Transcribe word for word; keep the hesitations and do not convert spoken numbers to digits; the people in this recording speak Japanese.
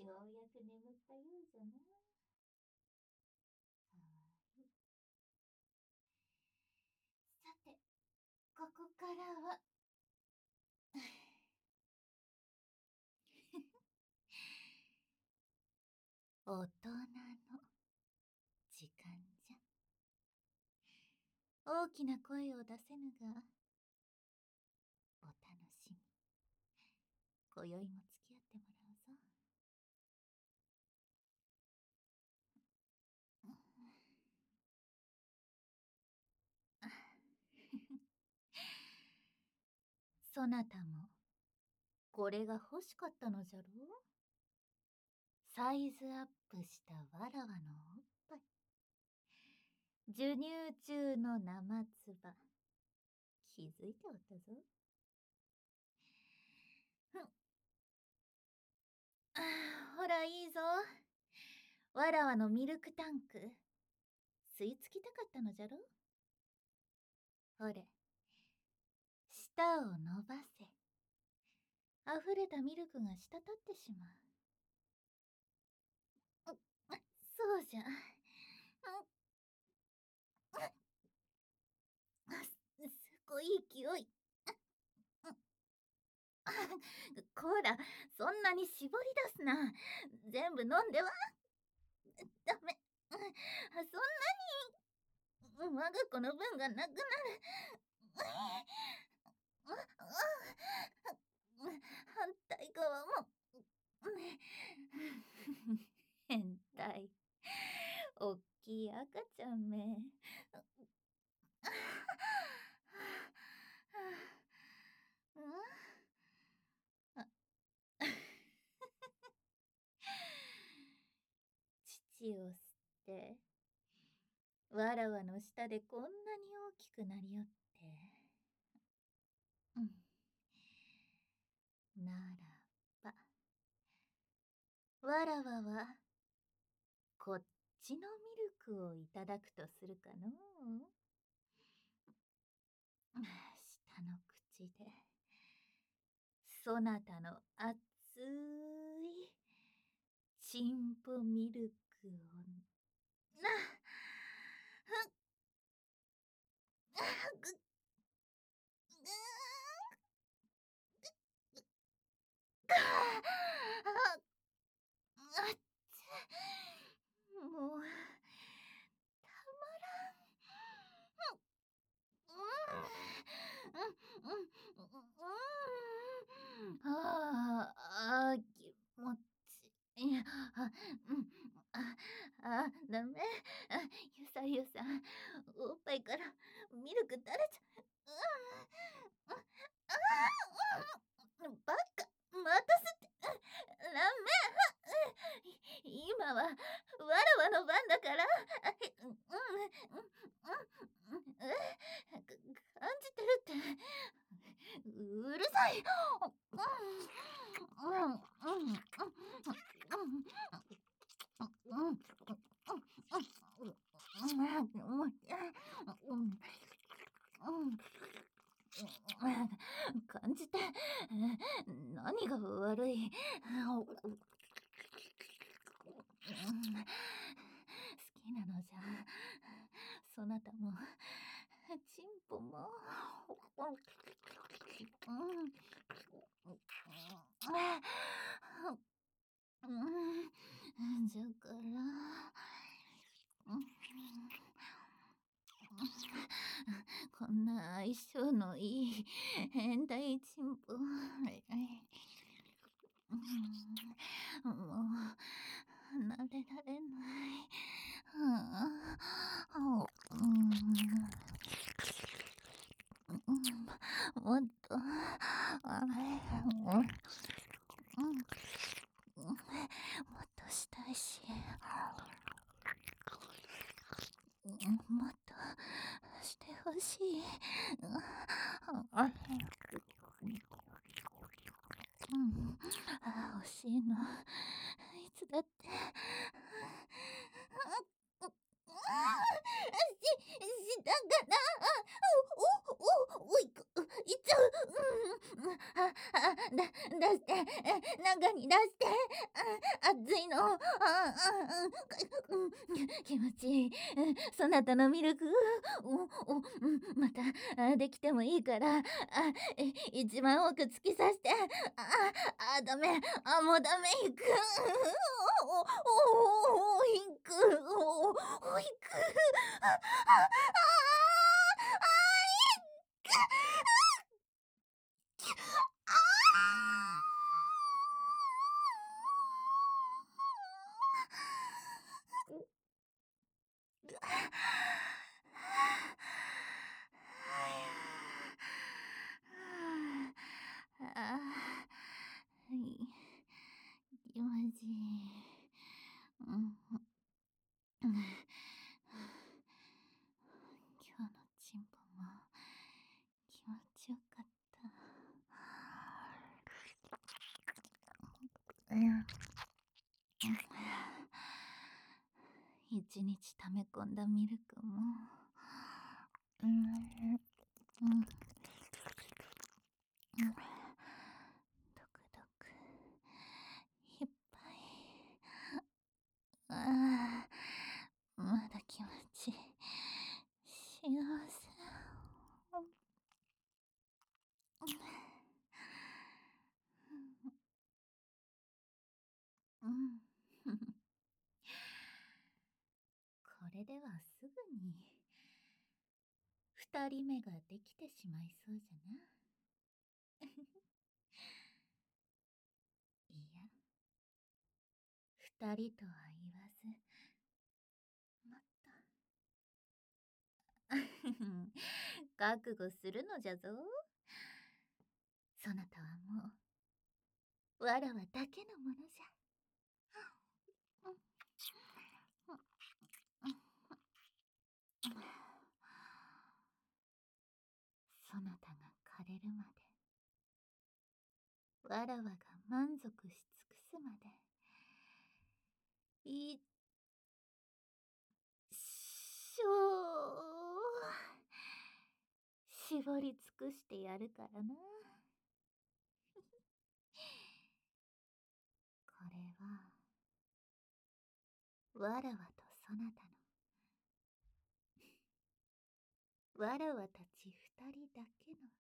ようやく眠ったようじゃな。さて、ここからは大人の時間じゃ。大きな声を出せぬが、お楽しみ。今宵も付き合ってもらうぞ。そなたもこれが欲しかったのじゃろう。サイズアップしたわらわのおっぱい。授乳中の生唾。気づいておったぞ。ふん。ああ、ほらいいぞ。わらわのミルクタンク。吸い付きたかったのじゃろ。ほれ、舌を伸ばせ。溢れたミルクが滴ってしまう。そうじゃ。すごい勢い。こら、そんなに絞り出すな。全部飲んでは。ダメ。そんなに我が子の分がなくなる。反対側も。変態。おっきい赤ちゃんめ。父を吸って、わらわの下でこんなに大きくなりよって。うん。ならば、わらわは、こっちのミルクをいただくとするかのう。下の口で、そなたの熱い、チンポミルクを、な、ふっ、ぐ、ぐ、ああ、あっつ、もう、たまらん。ああ、気持ちいい。あ、うん、あ、あ、ダメ。あ、ゆさゆさ、おっぱいからミルク垂れちゃう。うん、ああ、バカ、また吸って、ダメ。今はわらわの番だから。うん、うん、うん、うん、感じてるって。うるさい。感じて何が悪い。好きなのじゃ。そなたもチンポも。うん、じゃから、こんな相性のいい変態チンポ。もう、慣れられない。もっと、もっとしたいし、もっとしてほしい。うん、欲しいの。いつだって。し、したから、お、お、お、おい、いっちゃう。うん、あ、あ、だ、 出して、中に出して、熱いの、ああ、うん、気持ちいい。そなたのミルク、お、お、またできてもいいから、あ、一番奥突き刺して、あ、あ、ダメ、あ、もうダメ、いく、お、お、お、いく、お、お、いく、あ、あ、あ、あ、いく、ああ、い気持ちいい。うん、うん、今日のチンポも気持ちよかった。うん、一日溜め込んだミルクも、うん、うん、うん、どくどくいっぱい。ああ、まだ気持ちいい。幸せ。うん。これではすぐに二人目ができてしまいそうじゃな。いや、二人とは言わず、もっと覚悟するのじゃぞ。そなたはもう、わらわだけのものじゃ。そなたが枯れるまで、わらわが満足し尽くすまで、いっしょう絞り尽くしてやるからな。これは、わらわとそなたの、わらわたち二人だけの